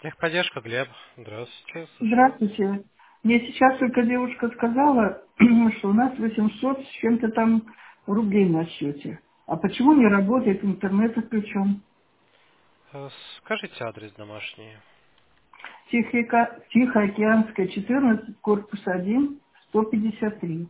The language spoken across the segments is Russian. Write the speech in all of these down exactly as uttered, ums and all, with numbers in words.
Техподдержка, Глеб. Здравствуйте, слушаю. Здравствуйте. Мне сейчас только девушка сказала, что у нас восемьсот с чем-то там рублей на счете. А почему не работает интернет отключен? Э, Скажите адрес домашний. Тихоока- Тихоокеанская, четырнадцать, корпус один, сто пятьдесят три.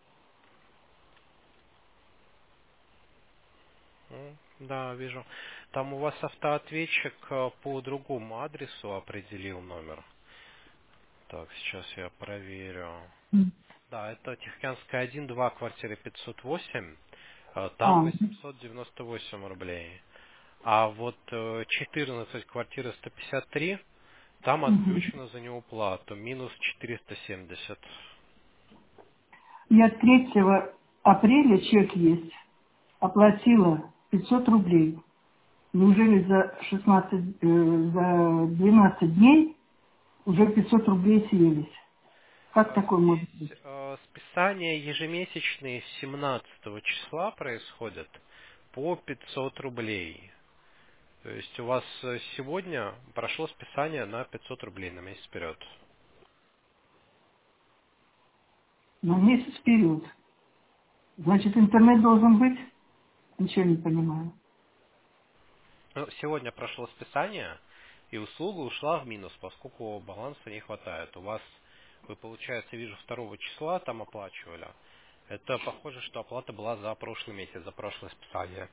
М, Да, вижу. Там у вас автоответчик э, по другому адресу определил номер. Так, сейчас я проверю. М. Да, это Тихоокеанская один, два, квартира пятьсот восемь. э, Там А, восемьсот девяносто восемь рублей. А вот э, четырнадцать, квартира сто пятьдесят три, там мгм. отключено за неуплату. Минус четыреста семьдесят. Я третьего апреля чек есть. Оплатила пятьсот рублей. Неужели за шестнадцать, э, за двенадцать дней уже пятьсот рублей съелись? Как А такое может быть? Здесь э, списания ежемесячные с семнадцатого числа происходят по пятьсот рублей. То есть у вас э, сегодня прошло списание на пятьсот рублей на месяц вперед. На месяц вперед. Значит, интернет должен быть? Ничего не понимаю. Ну, сегодня прошло списание, и услуга ушла в минус, поскольку баланса не хватает. У вас, вы, получается, вижу, второго числа там оплачивали. Это похоже, что оплата была за прошлый месяц, за прошлое списание.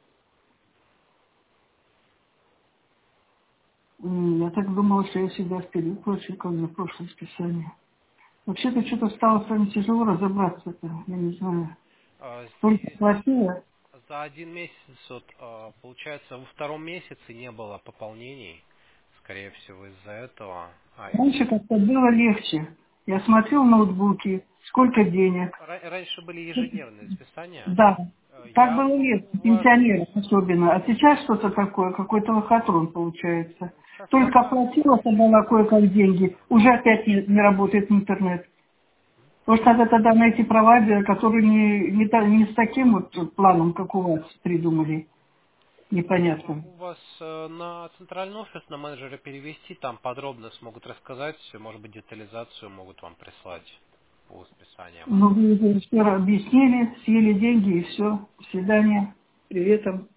М, Я так думала, что я всегда вперед плачу, как за прошлое списание. Вообще-то что-то стало с вами тяжело разобраться-то, я не знаю. А Только Здесь платила. за один месяц, вот, а, получается, во втором месяце не было пополнений, скорее всего, из-за этого. А, Раньше как-то было легче. Я смотрел ноутбуки, сколько денег. ра- раньше были ежедневные списания. Да, Э, так Я было легче, могу вас... пенсионеров особенно. А сейчас что-то такое, какой-то лохотрон получается. Сейчас Только поправят. оплатила, собрала кое-как деньги, уже опять не, не работает интернет. Может, надо тогда найти провайдера, который не, не, та- не с таким вот планом, как у вас придумали. Я Непонятно. могу вас э, на центральный офис, на менеджера перевести, там подробно смогут рассказать, может быть, детализацию могут вам прислать по списаниям. Ну, вы уже все объяснили, съели деньги и все. До свидания. Приветом.